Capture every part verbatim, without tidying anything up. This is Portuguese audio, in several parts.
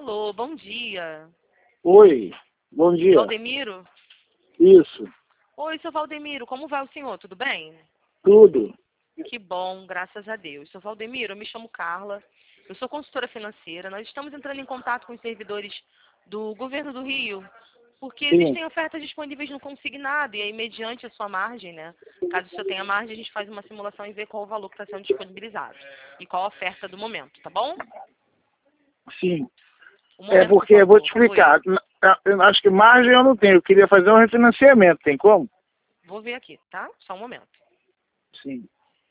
Alô, bom dia. Oi, bom dia. Valdemiro? Isso. Oi, seu Valdemiro, como vai o senhor? Tudo bem? Tudo. Que bom, graças a Deus. Seu Valdemiro, eu me chamo Carla, eu sou consultora financeira. Nós estamos entrando em contato com os servidores do Governo do Rio, porque Sim. existem ofertas disponíveis no consignado, e aí, mediante a sua margem, né? Caso o senhor tenha margem, a gente faz uma simulação e vê qual o valor que está sendo disponibilizado e qual a oferta do momento, tá bom? Sim. Um É momento, por porque eu vou te favor. explicar. Oi. Eu acho que margem eu não tenho. Eu queria fazer um refinanciamento. Tem como? Vou ver aqui, tá? Só um momento. Sim.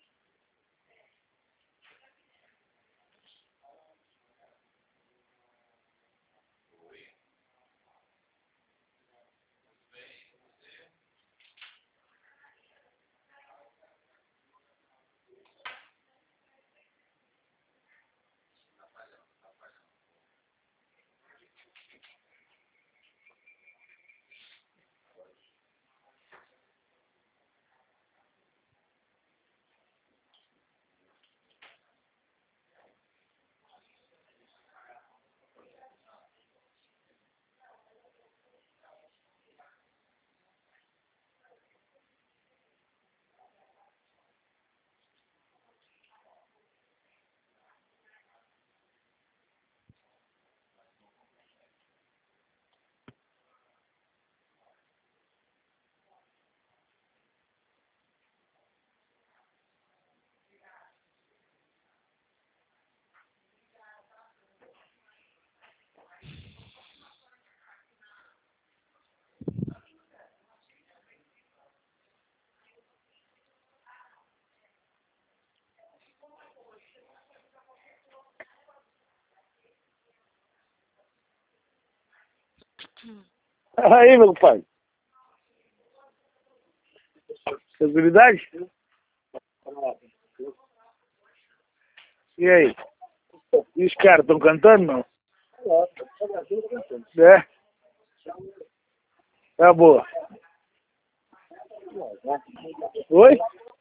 Aí, meu pai. Tranquilidade? E aí? E os caras estão cantando, não? É? Tá boa. Oi?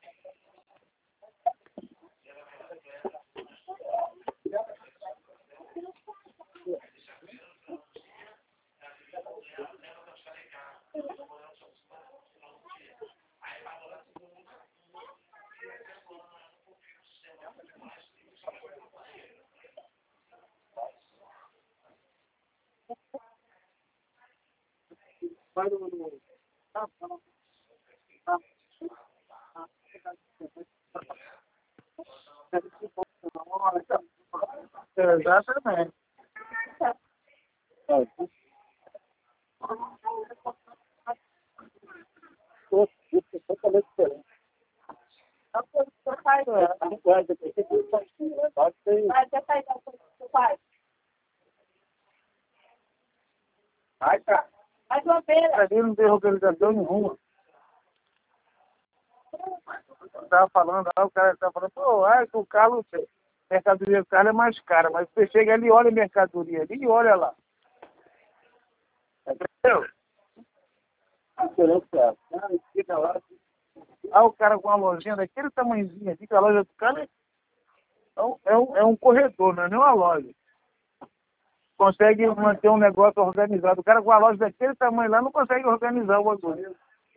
Exatamente. Totalmente diferente. Vai, cara. Faz uma feira. Ali não tem organização nenhuma. Eu tava falando, lá, o cara tava falando, pô, ai, que o carro, a mercadoria do carro é mais cara, mas você chega ali, olha a mercadoria ali e olha lá. Entendeu? Fica lá. Ah, o cara com uma lojinha daquele tamanhozinho aqui, que a loja do cara é um, é um, é um corredor, não é nem uma loja. Consegue manter um negócio organizado. O cara com a loja daquele tamanho lá não consegue organizar o bagulho.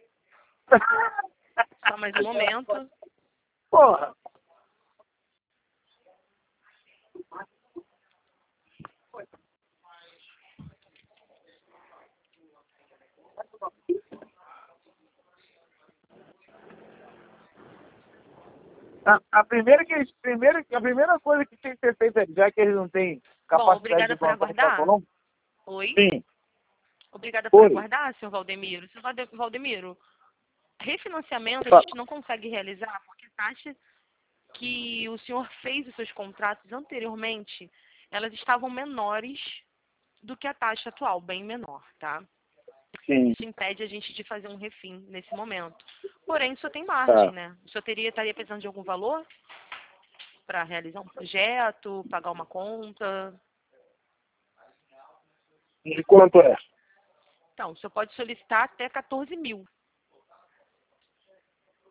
Só mais um momento. Porra. A, a, primeira que eles, primeira, a primeira coisa que tem que ser feita, já que eles não têm capacidade Bom, obrigada de por aguardar. não? Oi? Sim. Obrigada por Oi. aguardar, senhor Valdemiro. Senhor Valde- Valdemiro, refinanciamento a Fa- gente não consegue realizar porque a taxa que o senhor fez os seus contratos anteriormente, elas estavam menores do que a taxa atual, bem menor, tá? Sim. Isso impede a gente de fazer um refim nesse momento. Porém, o senhor tem margem, Tá. né? O senhor teria, estaria precisando de algum valor para realizar um projeto, pagar uma conta? De quanto é? Então, o senhor pode solicitar até quatorze mil.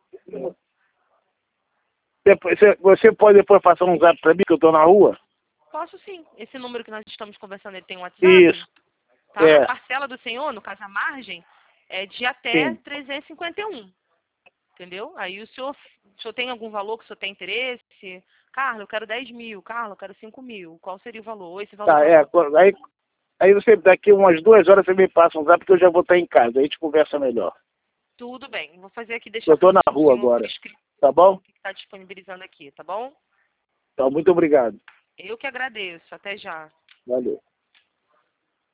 Depois, você, você pode depois passar um zap pra mim que eu tô na rua? Posso sim. Esse número que nós estamos conversando, ele tem um WhatsApp? Isso. Tá? É. A parcela do senhor, no caso a margem, é de até Sim. trezentos e cinquenta e um. Entendeu? Aí o senhor, o senhor tem algum valor que o senhor tem interesse? Carlos, eu quero dez mil. Carlos, eu quero cinco mil. Qual seria o valor? Ou esse valor? Tá, tá é. bom? Aí, aí você, daqui umas duas horas você me passa um zap porque eu já vou estar em casa. Aí a gente conversa melhor. Tudo bem. Vou fazer aqui, deixar Eu tô pro na rua senhor por agora. escrito Tá bom? o que está disponibilizando aqui, tá bom? Então, muito obrigado. Eu que agradeço. Até já. Valeu.